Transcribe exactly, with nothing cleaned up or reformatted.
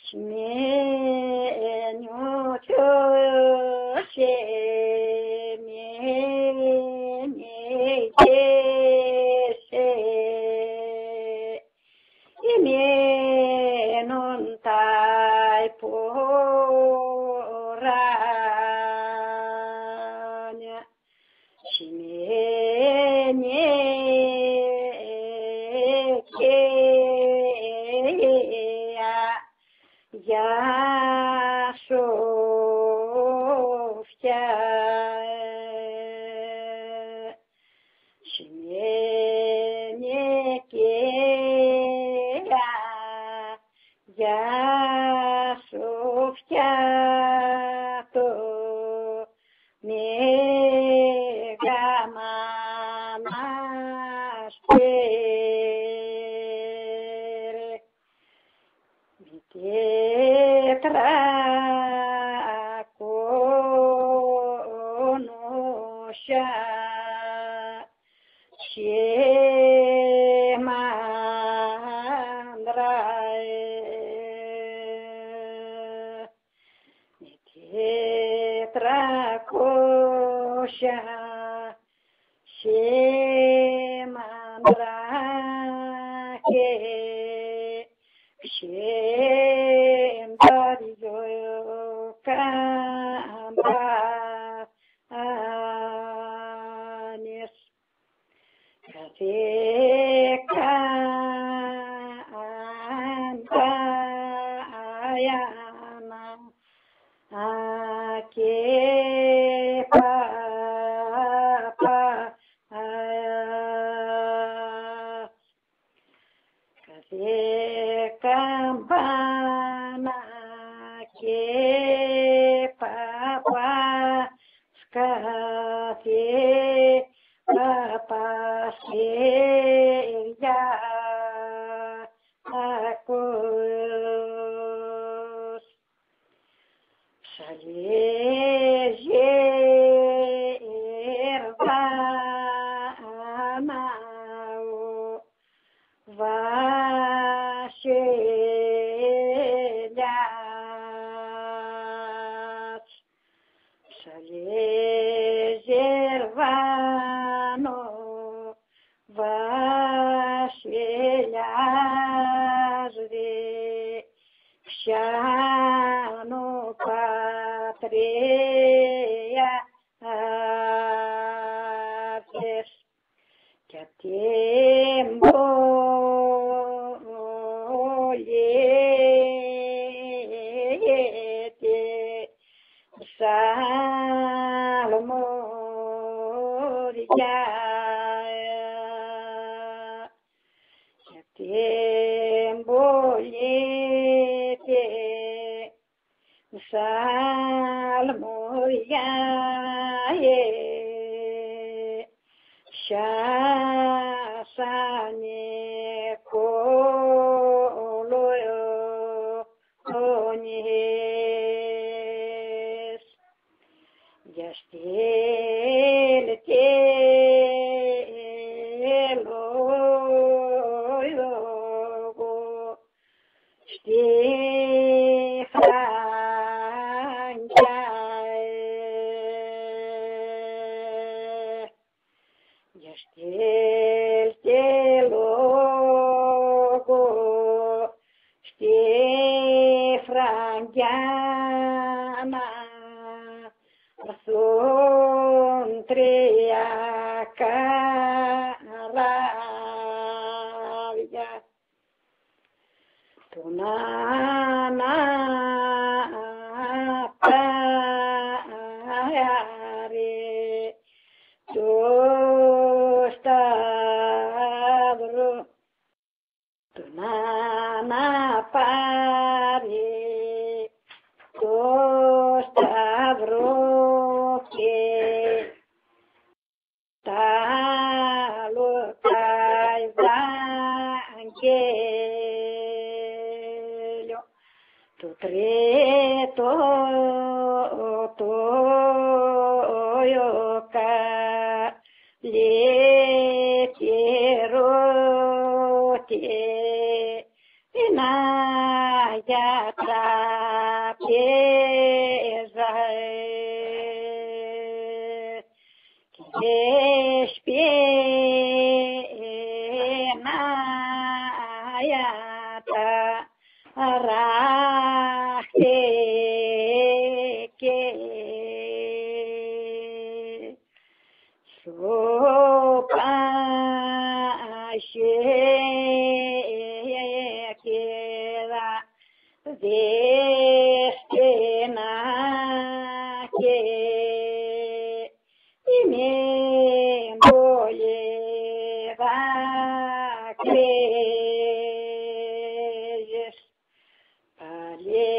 Shmenyo cho she me me che she me non tai poranya shmenye che ya Sofia Shmenye ke ya Sofia to me gamana Tetra konosha shemandrae Tetra kosha shemandrae Shem Dariyo Kamba Anis Kafeka Anta Ayana Ake Papa Campana que papa scafe papa que ya acos Erva amao Vashelhas Shalezervano Vashelhas de Shano Patria Aves que a tempo Salmoria Temboyete Salmoria Shasane Koloyo Onyes Yastel Teloyo Stefranjae Yastel Telogo Stefranjana Son Triacaravia Tunana Pare Tostavro Tunana Pare Tostavro que Talo Evangelio Tu treto to yoka le quiero te inaya trapeza que despenaiata arate que sopa queda destena que e me molheva crees palhe